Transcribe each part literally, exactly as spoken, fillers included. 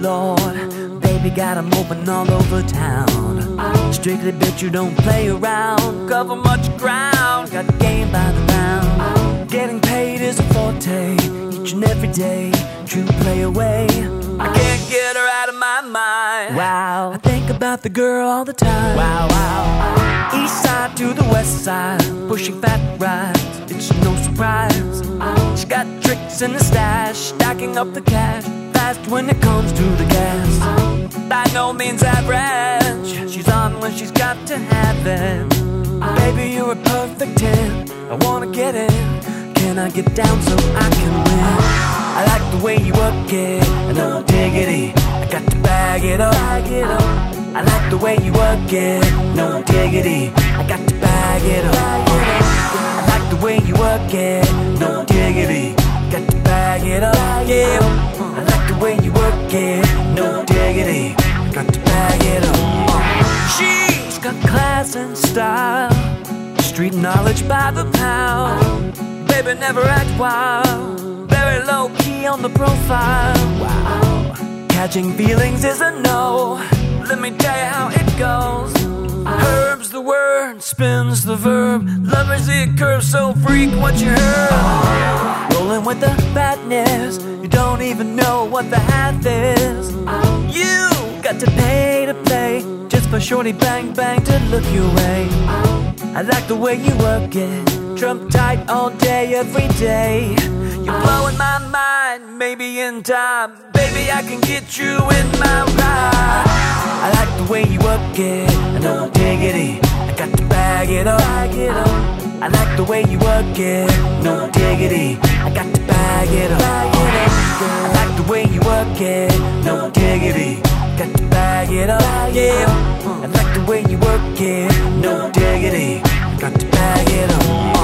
Lord, baby got 'em open all over town. Strictly bitch, you don't play around. Cover much ground, got game by the round. Getting paid is a forte, each and every day. True play away, I can't get her out of my mind. Wow, I think about the girl all the time. Wow, wow. East side to the west side, pushing fat rides, it's no surprise. She got tricks in the stash, stacking up the cash, fast when it comes to the gas. By no means average, she's on when she's got to have it. Baby, you're a perfect ten, I wanna get in. Can I get down so I can win? I like the way you work it, no diggity, I got to bag it up. I like the way you work it, no diggity, I got to bag it up. I like the way you work it, no diggity, got to bag it up. Yeah, I like the way you work it, no diggity, got to bag it up. She's got class and style, street knowledge by the pound. Baby, never act wild, very low key on the profile. Wow, catching feelings is a no. Let me tell you how it goes. Herb's the word, spins the verb. Lovers it curves, so freak what you heard. Rolling with the fatness, you don't even know what the half is. You got to pay to play, just for shorty bang bang to look your way. I like the way you work it, trump tight all day, every day. You're blowing my mind, maybe in time, baby I can get you in my ride. I like the way you work it, no diggity, I got to bag it up. I like the way you work it, no diggity, I got to bag it up. I like the way you work it, no diggity, got to bag it up. Yeah, I like the way you work it, no diggity, got to bag it up.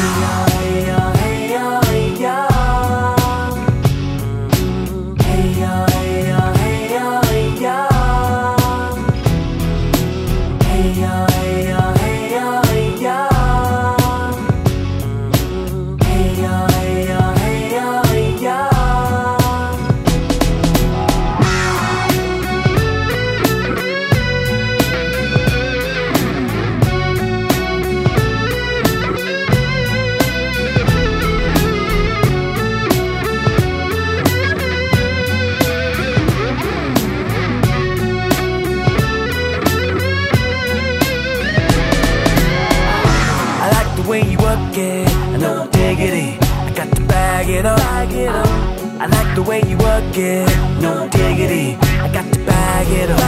No diggity, I got to bag it up. I like the way you work it, no diggity, I got to bag it up.